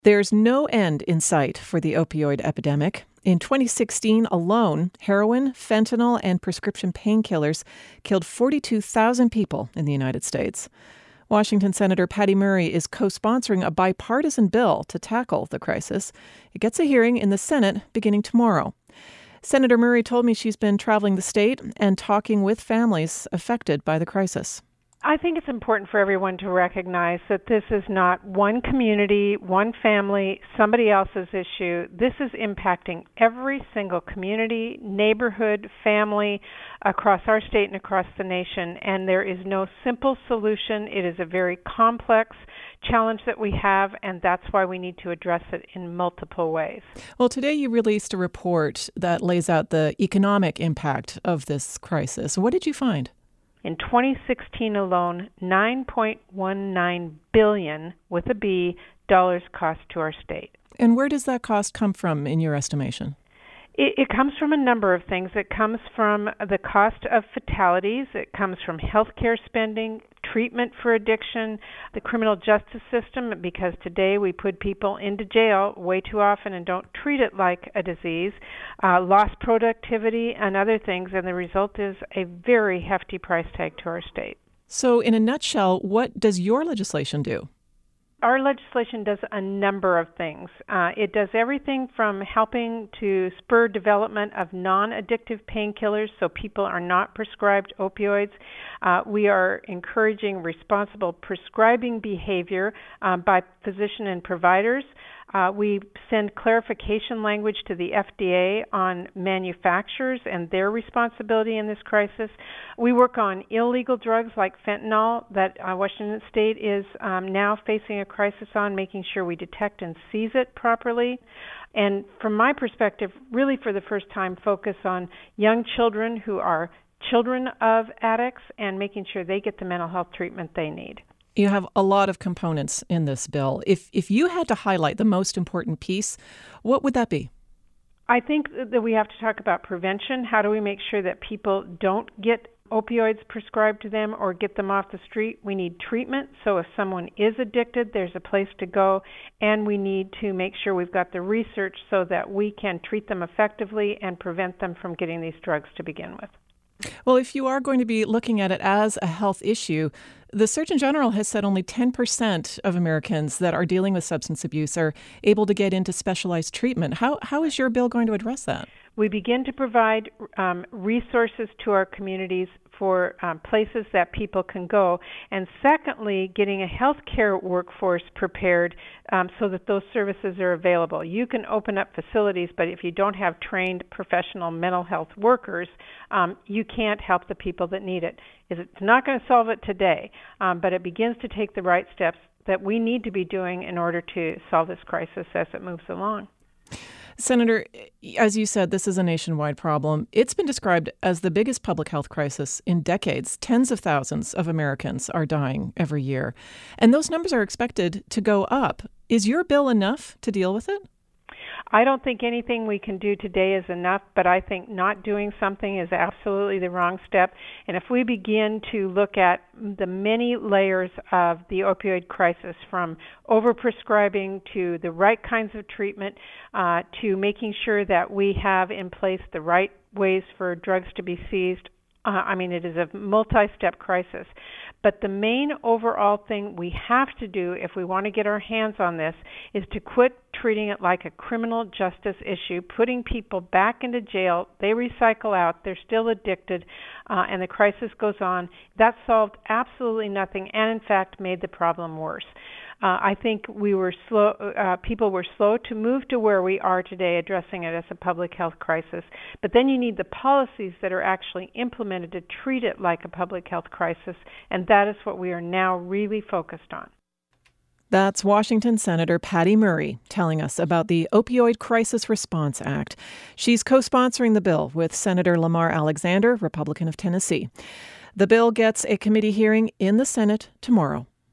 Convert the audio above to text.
There's no end in sight for the opioid epidemic. In 2016 alone, heroin, fentanyl, and prescription painkillers killed 42,000 people in the United States. Washington Senator Patty Murray is co-sponsoring a bipartisan bill to tackle the crisis. It gets a hearing in the Senate beginning tomorrow. Senator Murray told me she's been traveling the state and talking with families affected by the crisis. I think it's important for everyone to recognize that this is not one community, one family, somebody else's issue. This is impacting every single community, neighborhood, family across our state and across the nation. And there is no simple solution. It is a very complex challenge that we have, and that's why we need to address it in multiple ways. Well, today you released a report that lays out the economic impact of this crisis. What did you find? In 2016 alone, $9.19 billion, with a B, dollars cost to our state. And where does that cost come from in your estimation? It comes from a number of things. It comes from the cost of fatalities. It comes from healthcare spending, treatment for addiction, the criminal justice system, because today we put people into jail way too often and don't treat it like a disease, lost productivity, and other things. And the result is a very hefty price tag to our state. So in a nutshell, what does your legislation do? Our legislation does a number of things. It does everything from helping to spur development of non-addictive painkillers so people are not prescribed opioids. We are encouraging responsible prescribing behavior by physician and providers. We send clarification language to the FDA on manufacturers and their responsibility in this crisis. We work on illegal drugs like fentanyl that Washington State is now facing a crisis on, making sure we detect and seize it properly. And from my perspective, really for the first time, focus on young children who are children of addicts and making sure they get the mental health treatment they need. You have a lot of components in this bill. If you had to highlight the most important piece, what would that be? I think that we have to talk about prevention. How do we make sure that people don't get opioids prescribed to them or get them off the street? We need treatment. So if someone is addicted, there's a place to go. And we need to make sure we've got the research so that we can treat them effectively and prevent them from getting these drugs to begin with. Well, if you are going to be looking at it as a health issue, the Surgeon General has said only 10% of Americans that are dealing with substance abuse are able to get into specialized treatment. How is your bill going to address that? We begin to provide resources to our communities for places that people can go. And secondly, getting a healthcare workforce prepared so that those services are available. You can open up facilities, but if you don't have trained professional mental health workers, you can't help the people that need it. It's not going to solve it today, but it begins to take the right steps that we need to be doing in order to solve this crisis as it moves along. Senator, as you said, this is a nationwide problem. It's been described as the biggest public health crisis in decades. Tens of thousands of Americans are dying every year, and those numbers are expected to go up. Is your bill enough to deal with it? I don't think anything we can do today is enough, but I think not doing something is absolutely the wrong step. And if we begin to look at the many layers of the opioid crisis, from overprescribing to the right kinds of treatment, to making sure that we have in place the right ways for drugs to be seized, it is a multi-step crisis. But the main overall thing we have to do if we want to get our hands on this is to quit treating it like a criminal justice issue, putting people back into jail. They recycle out. They're still addicted, and the crisis goes on. That solved absolutely nothing and, in fact, made the problem worse. I think we were slow. People were slow to move to where we are today, addressing it as a public health crisis. But then you need the policies that are actually implemented to treat it like a public health crisis, and that is what we are now really focused on. That's Washington Senator Patty Murray telling us about the Opioid Crisis Response Act. She's co-sponsoring the bill with Senator Lamar Alexander, Republican of Tennessee. The bill gets a committee hearing in the Senate tomorrow.